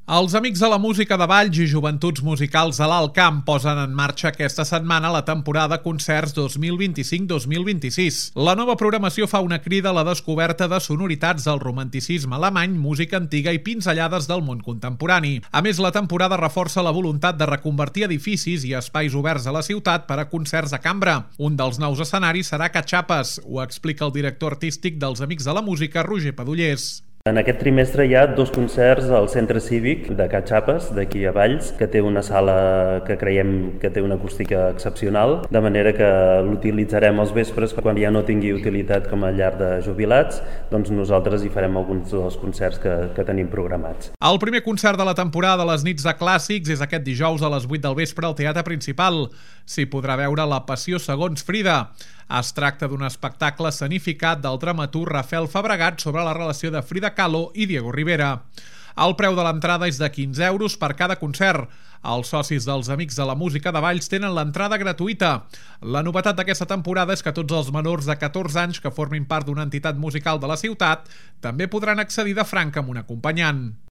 Els Amics de la Música de Valls i Joventuts Musicals a l'Alt Camp posen en marxa aquesta setmana la temporada Concerts 2025-2026. La nova programació fa una crida a la descoberta de sonoritats del romanticisme alemany, música antiga i pinzellades del món contemporani. A més, la temporada reforça la voluntat de reconvertir edificis i espais oberts a la ciutat per a concerts a cambra. Un dels nous escenaris serà Catxapes, ho explica el director artístic dels Amics de la Música, Roger Padullers. En aquest trimestre hi ha 2 concerts al Centre Cívic de Catxapes, d'aquí a Valls, que té una sala que creiem que té una acústica excepcional, de manera que l'utilitzarem als vespres quan ja no tingui utilitat com a llar de jubilats, doncs nosaltres hi farem alguns dels concerts que tenim programats. El primer concert de la temporada de les nits de clàssics és aquest dijous a les 8 del vespre al Teatre Principal. S'hi podrà veure La Passió segons Frida. Es tracta d'un espectacle escenificat del dramaturg Rafael Fabregat sobre la relació de Frida Kahlo i Diego Rivera. El preu de l'entrada és de 15 euros per cada concert. Els socis dels Amics de la Música de Valls tenen l'entrada gratuïta. La novetat d'aquesta temporada és que tots els menors de 14 anys que formin part d'una entitat musical de la ciutat també podran accedir de franc amb un acompanyant.